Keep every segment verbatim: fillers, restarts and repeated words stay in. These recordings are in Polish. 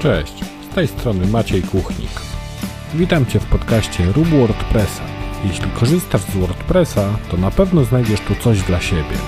Cześć, z tej strony Maciej Kuchnik. Witam Cię w podcaście Rób WordPressa. Jeśli korzystasz z WordPressa, to na pewno znajdziesz tu coś dla siebie.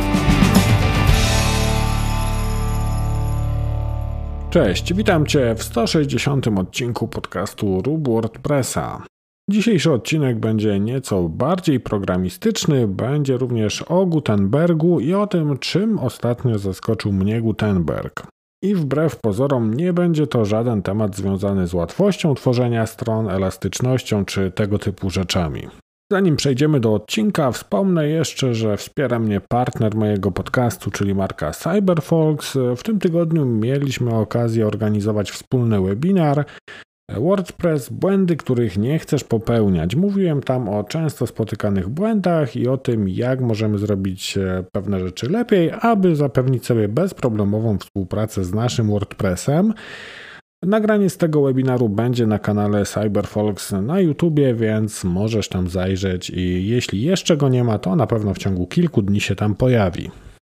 Cześć, witam Cię w sto sześćdziesiątym odcinku podcastu Rób WordPressa. Dzisiejszy odcinek będzie nieco bardziej programistyczny, będzie również o Gutenbergu i o tym, czym ostatnio zaskoczył mnie Gutenberg. I wbrew pozorom nie będzie to żaden temat związany z łatwością tworzenia stron, elastycznością czy tego typu rzeczami. Zanim przejdziemy do odcinka, wspomnę jeszcze, że wspiera mnie partner mojego podcastu, czyli marka Cyberfolks. W tym tygodniu mieliśmy okazję organizować wspólny webinar WordPress, błędy, których nie chcesz popełniać. Mówiłem tam o często spotykanych błędach i o tym, jak możemy zrobić pewne rzeczy lepiej, aby zapewnić sobie bezproblemową współpracę z naszym WordPressem. Nagranie z tego webinaru będzie na kanale Cyberfolks na YouTubie, więc możesz tam zajrzeć i jeśli jeszcze go nie ma, to na pewno w ciągu kilku dni się tam pojawi.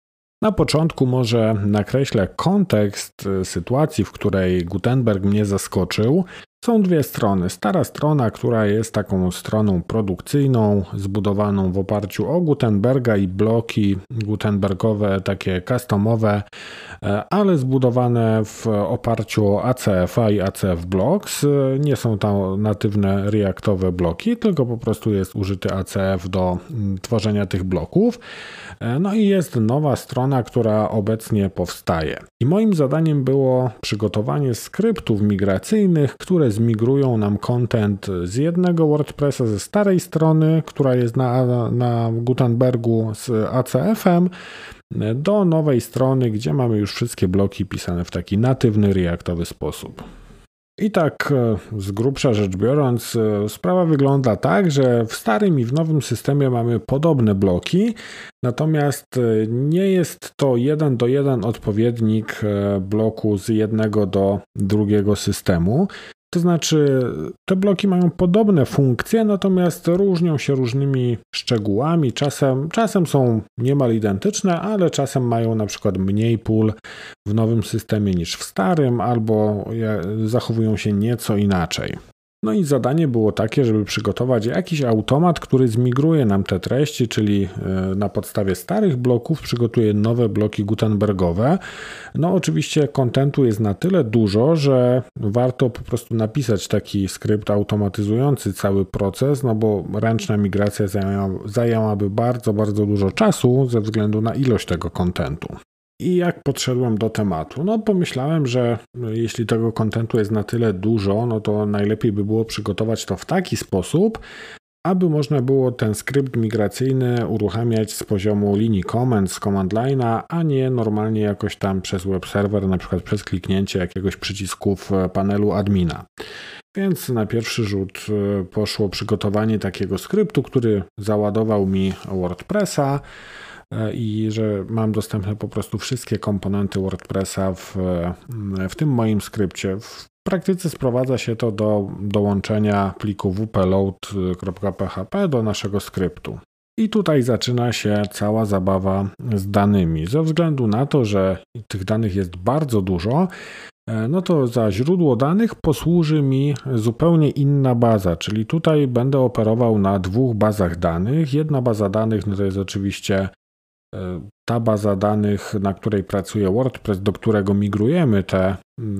Na początku może nakreślę kontekst sytuacji, w której Gutenberg mnie zaskoczył. Są dwie strony. Stara strona, która jest taką stroną produkcyjną, zbudowaną w oparciu o Gutenberga i bloki Gutenbergowe, takie customowe, ale zbudowane w oparciu o A C F a i A C F Blocks. Nie są to natywne reactowe bloki, tylko po prostu jest użyty A C F do tworzenia tych bloków. No i jest nowa strona, która obecnie powstaje. I moim zadaniem było przygotowanie skryptów migracyjnych, które zmigrują nam content z jednego WordPressa, ze starej strony, która jest na, na Gutenbergu z A C F em, do nowej strony, gdzie mamy już wszystkie bloki pisane w taki natywny, reactowy sposób. I tak z grubsza rzecz biorąc, sprawa wygląda tak, że w starym i w nowym systemie mamy podobne bloki, natomiast nie jest to jeden do jeden odpowiednik bloku z jednego do drugiego systemu. To znaczy te bloki mają podobne funkcje, natomiast różnią się różnymi szczegółami. Czasem, czasem są niemal identyczne, ale czasem mają na przykład mniej pól w nowym systemie niż w starym, albo zachowują się nieco inaczej. No i zadanie było takie, żeby przygotować jakiś automat, który zmigruje nam te treści, czyli na podstawie starych bloków przygotuje nowe bloki Gutenbergowe. No oczywiście kontentu jest na tyle dużo, że warto po prostu napisać taki skrypt automatyzujący cały proces, no bo ręczna migracja zajęła, zajęłaby bardzo, bardzo dużo czasu ze względu na ilość tego kontentu. I jak podszedłem do tematu? No pomyślałem, że jeśli tego kontentu jest na tyle dużo, no to najlepiej by było przygotować to w taki sposób, aby można było ten skrypt migracyjny uruchamiać z poziomu linii command, z command line'a, a nie normalnie jakoś tam przez web server, na przykład przez kliknięcie jakiegoś przycisku w panelu admina. Więc na pierwszy rzut poszło przygotowanie takiego skryptu, który załadował mi WordPressa, i że mam dostępne po prostu wszystkie komponenty WordPressa w, w tym moim skrypcie. W praktyce sprowadza się to do dołączenia pliku wpload kropka p h p do naszego skryptu. I tutaj zaczyna się cała zabawa z danymi. Ze względu na to, że tych danych jest bardzo dużo, no to za źródło danych posłuży mi zupełnie inna baza, czyli tutaj będę operował na dwóch bazach danych. Jedna baza danych no to jest oczywiście ta baza danych, na której pracuje WordPress, do którego migrujemy te,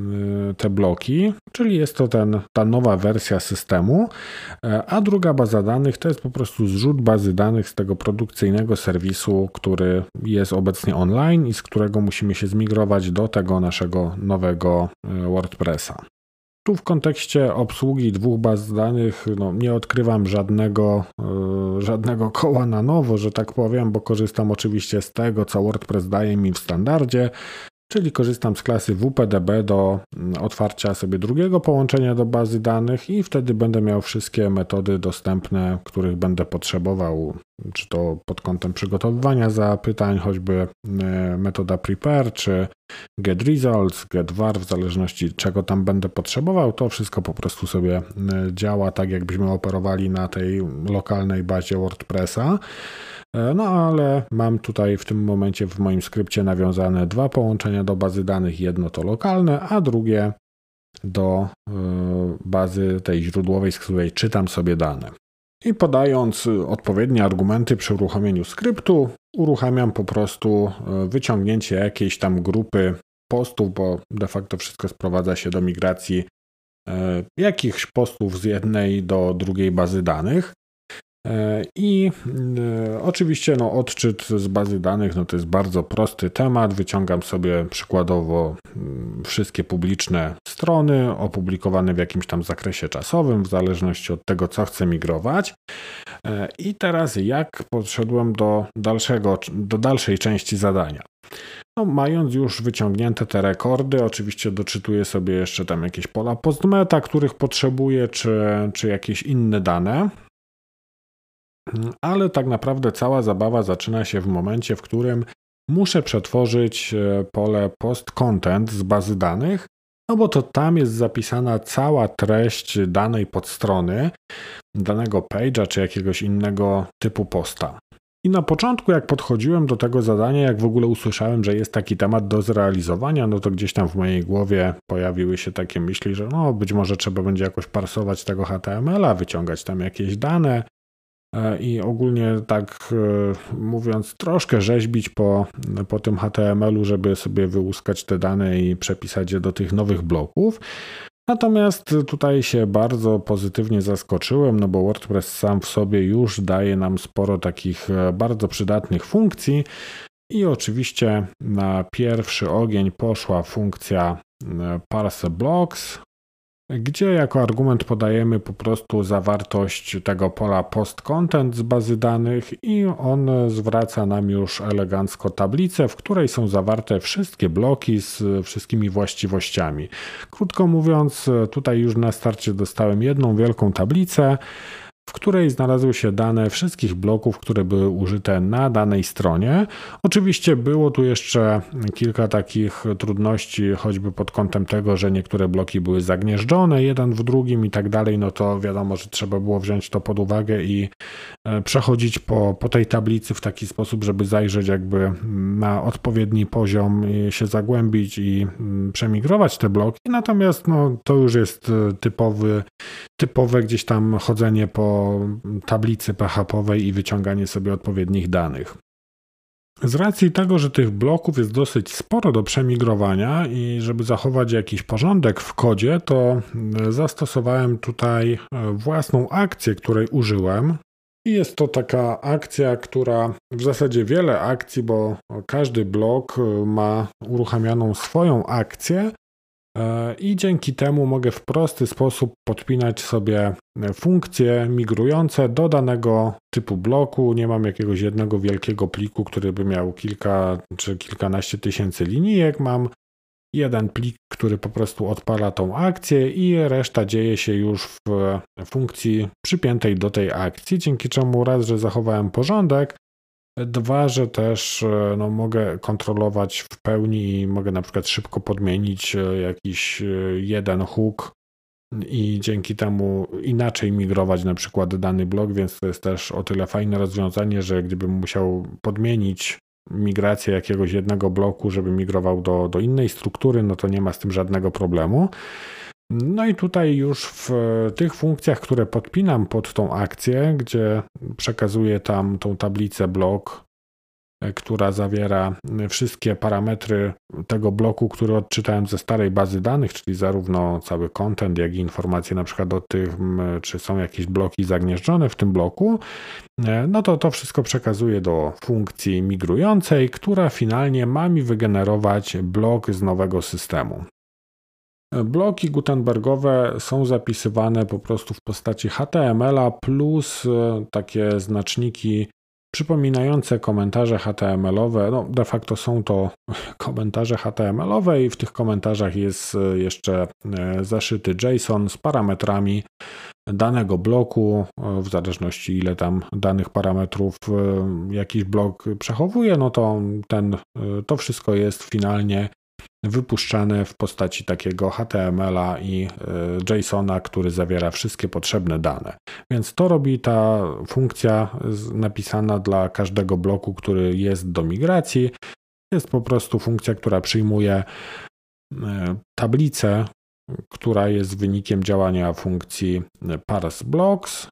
te bloki, czyli jest to ten, ta nowa wersja systemu, a druga baza danych to jest po prostu zrzut bazy danych z tego produkcyjnego serwisu, który jest obecnie online i z którego musimy się zmigrować do tego naszego nowego WordPressa. Tu w kontekście obsługi dwóch baz danych no, nie odkrywam żadnego, yy, żadnego koła na nowo, że tak powiem, bo korzystam oczywiście z tego, co WordPress daje mi w standardzie, czyli korzystam z klasy W P D B do otwarcia sobie drugiego połączenia do bazy danych i wtedy będę miał wszystkie metody dostępne, których będę potrzebował, czy to pod kątem przygotowywania zapytań, choćby metoda prepare, czy get results, get var, w zależności czego tam będę potrzebował, to wszystko po prostu sobie działa tak, jakbyśmy operowali na tej lokalnej bazie WordPressa. No ale mam tutaj w tym momencie w moim skrypcie nawiązane dwa połączenia do bazy danych. Jedno to lokalne, a drugie do bazy tej źródłowej, z której czytam sobie dane. I podając odpowiednie argumenty przy uruchomieniu skryptu, uruchamiam po prostu wyciągnięcie jakiejś tam grupy postów, bo de facto wszystko sprowadza się do migracji jakichś postów z jednej do drugiej bazy danych. I oczywiście no, odczyt z bazy danych no, to jest bardzo prosty temat. Wyciągam sobie przykładowo wszystkie publiczne strony opublikowane w jakimś tam zakresie czasowym, w zależności od tego, co chcę migrować. I teraz jak podszedłem do dalszego, do dalszej części zadania. No, mając już wyciągnięte te rekordy, oczywiście doczytuję sobie jeszcze tam jakieś pola postmeta, których potrzebuję, czy, czy jakieś inne dane. Ale tak naprawdę cała zabawa zaczyna się w momencie, w którym muszę przetworzyć pole post content z bazy danych, no bo to tam jest zapisana cała treść danej podstrony, danego page'a czy jakiegoś innego typu posta. I na początku, jak podchodziłem do tego zadania, jak w ogóle usłyszałem, że jest taki temat do zrealizowania, no to gdzieś tam w mojej głowie pojawiły się takie myśli, że no być może trzeba będzie jakoś parsować tego H T M L-a, wyciągać tam jakieś dane, i ogólnie tak mówiąc troszkę rzeźbić po, po tym H T M L-u, żeby sobie wyłuskać te dane i przepisać je do tych nowych bloków. Natomiast tutaj się bardzo pozytywnie zaskoczyłem, no bo WordPress sam w sobie już daje nam sporo takich bardzo przydatnych funkcji i oczywiście na pierwszy ogień poszła funkcja parse blocks, gdzie jako argument podajemy po prostu zawartość tego pola post content z bazy danych i on zwraca nam już elegancko tablicę, w której są zawarte wszystkie bloki z wszystkimi właściwościami. Krótko mówiąc, tutaj już na starcie dostałem jedną wielką tablicę, w której znalazły się dane wszystkich bloków, które były użyte na danej stronie. Oczywiście było tu jeszcze kilka takich trudności, choćby pod kątem tego, że niektóre bloki były zagnieżdżone, jeden w drugim i tak dalej, no to wiadomo, że trzeba było wziąć to pod uwagę i przechodzić po, po tej tablicy w taki sposób, żeby zajrzeć jakby na odpowiedni poziom, się zagłębić i przemigrować te bloki. Natomiast no, to już jest typowy, typowe gdzieś tam chodzenie po tablicy P H P-owej i wyciąganie sobie odpowiednich danych. Z racji tego, że tych bloków jest dosyć sporo do przemigrowania i żeby zachować jakiś porządek w kodzie, to zastosowałem tutaj własną akcję, której użyłem. I jest to taka akcja, która w zasadzie wiele akcji, bo każdy blok ma uruchamianą swoją akcję i dzięki temu mogę w prosty sposób podpinać sobie funkcje migrujące do danego typu bloku. Nie mam jakiegoś jednego wielkiego pliku, który by miał kilka czy kilkanaście tysięcy linijek. Mam jeden plik, który po prostu odpala tą akcję i reszta dzieje się już w funkcji przypiętej do tej akcji, dzięki czemu raz, że zachowałem porządek, dwa, że też no, mogę kontrolować w pełni i mogę na przykład szybko podmienić jakiś jeden hook i dzięki temu inaczej migrować na przykład dany blok, więc to jest też o tyle fajne rozwiązanie, że gdybym musiał podmienić migrację jakiegoś jednego bloku, żeby migrował do, do innej struktury, no to nie ma z tym żadnego problemu. No i tutaj już w tych funkcjach, które podpinam pod tą akcję, gdzie przekazuję tam tą tablicę blok, która zawiera wszystkie parametry tego bloku, który odczytałem ze starej bazy danych, czyli zarówno cały content, jak i informacje na przykład o tym, czy są jakieś bloki zagnieżdżone w tym bloku, no to to wszystko przekazuję do funkcji migrującej, która finalnie ma mi wygenerować blok z nowego systemu. Bloki gutenbergowe są zapisywane po prostu w postaci H T M L-a plus takie znaczniki przypominające komentarze H T M L-owe. No, de facto są to komentarze H T M L-owe i w tych komentarzach jest jeszcze zaszyty JSON z parametrami danego bloku, w zależności ile tam danych parametrów jakiś blok przechowuje, no to ten, to wszystko jest finalnie wypuszczane w postaci takiego H T M L-a i JSON-a, który zawiera wszystkie potrzebne dane. Więc to robi ta funkcja napisana dla każdego bloku, który jest do migracji. Jest po prostu funkcja, która przyjmuje tablicę która jest wynikiem działania funkcji parse blocks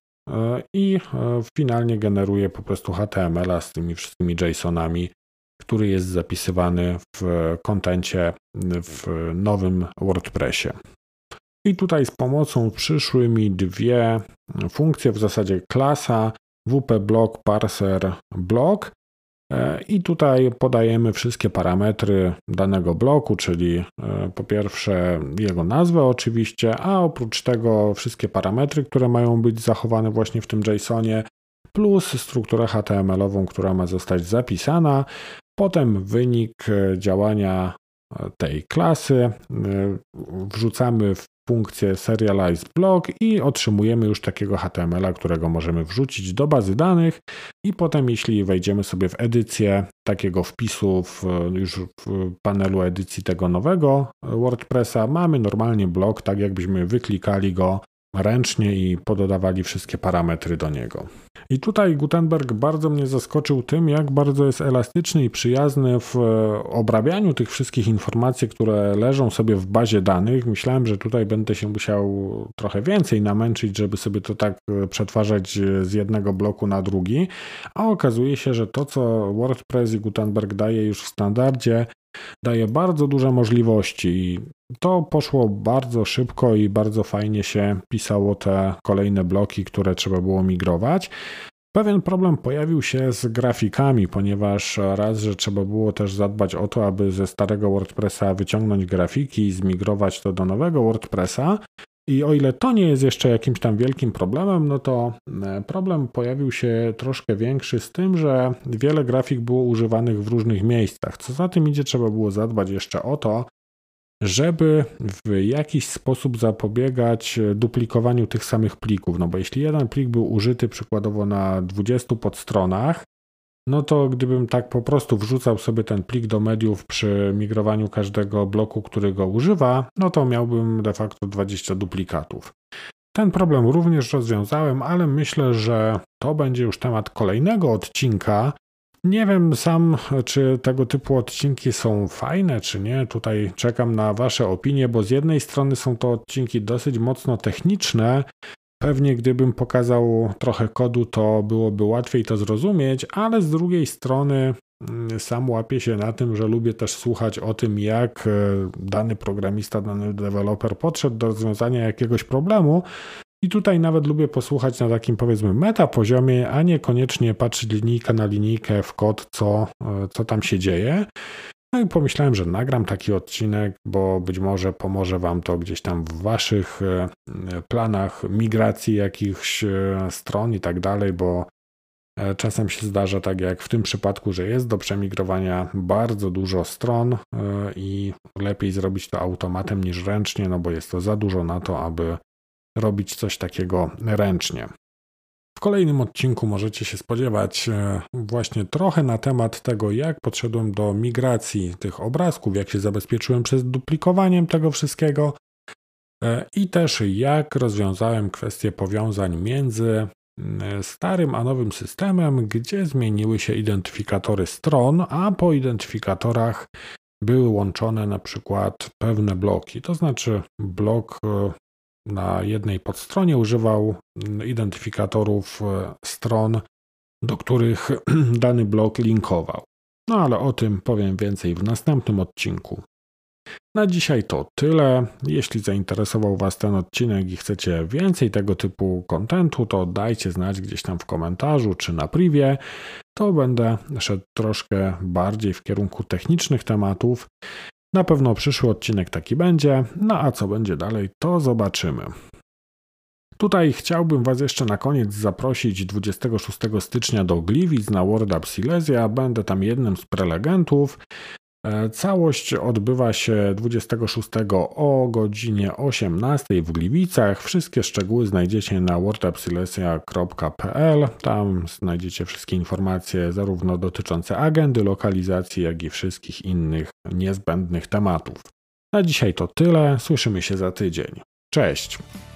i finalnie generuje po prostu H T M L-a z tymi wszystkimi JSONami, który jest zapisywany w kontencie w nowym WordPressie. I tutaj z pomocą przyszły mi dwie funkcje, w zasadzie klasa wp-block parser block i tutaj podajemy wszystkie parametry danego bloku, czyli po pierwsze jego nazwę oczywiście, a oprócz tego wszystkie parametry, które mają być zachowane właśnie w tym JSONie, plus strukturę H T M L-ową, która ma zostać zapisana. Potem wynik działania tej klasy wrzucamy w funkcję serialize block i otrzymujemy już takiego H T M L-a, którego możemy wrzucić do bazy danych i potem jeśli wejdziemy sobie w edycję takiego wpisu w, już w panelu edycji tego nowego WordPressa, mamy normalnie blok, tak jakbyśmy wyklikali go ręcznie i pododawali wszystkie parametry do niego. I tutaj Gutenberg bardzo mnie zaskoczył tym, jak bardzo jest elastyczny i przyjazny w obrabianiu tych wszystkich informacji, które leżą sobie w bazie danych. Myślałem, że tutaj będę się musiał trochę więcej namęczyć, żeby sobie to tak przetwarzać z jednego bloku na drugi, a okazuje się, że to, co WordPress i Gutenberg daje już w standardzie, daje bardzo duże możliwości i to poszło bardzo szybko i bardzo fajnie się pisało te kolejne bloki, które trzeba było migrować. Pewien problem pojawił się z grafikami, ponieważ raz, że trzeba było też zadbać o to, aby ze starego WordPressa wyciągnąć grafiki i zmigrować to do nowego WordPressa. I o ile to nie jest jeszcze jakimś tam wielkim problemem, no to problem pojawił się troszkę większy z tym, że wiele grafik było używanych w różnych miejscach. Co za tym idzie, trzeba było zadbać jeszcze o to, żeby w jakiś sposób zapobiegać duplikowaniu tych samych plików. No bo jeśli jeden plik był użyty przykładowo na dwudziestu podstronach, no to gdybym tak po prostu wrzucał sobie ten plik do mediów przy migrowaniu każdego bloku, który go używa, no to miałbym de facto dwadzieścia duplikatów. Ten problem również rozwiązałem, ale myślę, że to będzie już temat kolejnego odcinka. Nie wiem sam, czy tego typu odcinki są fajne, czy nie. Tutaj czekam na Wasze opinie, bo z jednej strony są to odcinki dosyć mocno techniczne. Pewnie gdybym pokazał trochę kodu, to byłoby łatwiej to zrozumieć, ale z drugiej strony sam łapię się na tym, że lubię też słuchać o tym, jak dany programista, dany deweloper podszedł do rozwiązania jakiegoś problemu. I tutaj nawet lubię posłuchać na takim powiedzmy meta poziomie, a niekoniecznie patrzeć linijka na linijkę w kod, co, co tam się dzieje. No i pomyślałem, że nagram taki odcinek, bo być może pomoże Wam to gdzieś tam w Waszych planach migracji jakichś stron i tak dalej, bo czasem się zdarza tak jak w tym przypadku, że jest do przemigrowania bardzo dużo stron i lepiej zrobić to automatem niż ręcznie, no bo jest to za dużo na to, aby robić coś takiego ręcznie. W kolejnym odcinku możecie się spodziewać właśnie trochę na temat tego, jak podszedłem do migracji tych obrazków, jak się zabezpieczyłem przed duplikowaniem tego wszystkiego i też jak rozwiązałem kwestię powiązań między starym a nowym systemem, gdzie zmieniły się identyfikatory stron, a po identyfikatorach były łączone na przykład pewne bloki, to znaczy blok na jednej podstronie używał identyfikatorów stron, do których dany blok linkował. No ale o tym powiem więcej w następnym odcinku. Na dzisiaj to tyle. Jeśli zainteresował Was ten odcinek i chcecie więcej tego typu kontentu, to dajcie znać gdzieś tam w komentarzu czy na privie. To będę szedł troszkę bardziej w kierunku technicznych tematów. Na pewno przyszły odcinek taki będzie, no a co będzie dalej, to zobaczymy. Tutaj chciałbym Was jeszcze na koniec zaprosić dwudziestego szóstego stycznia do Gliwic na WordUp Silesia. Będę tam jednym z prelegentów. Całość odbywa się dwudziestego szóstego o godzinie osiemnastej w Gliwicach. Wszystkie szczegóły znajdziecie na wordup silesia kropka p l. Tam znajdziecie wszystkie informacje zarówno dotyczące agendy, lokalizacji, jak i wszystkich innych niezbędnych tematów. Na dzisiaj to tyle. Słyszymy się za tydzień. Cześć!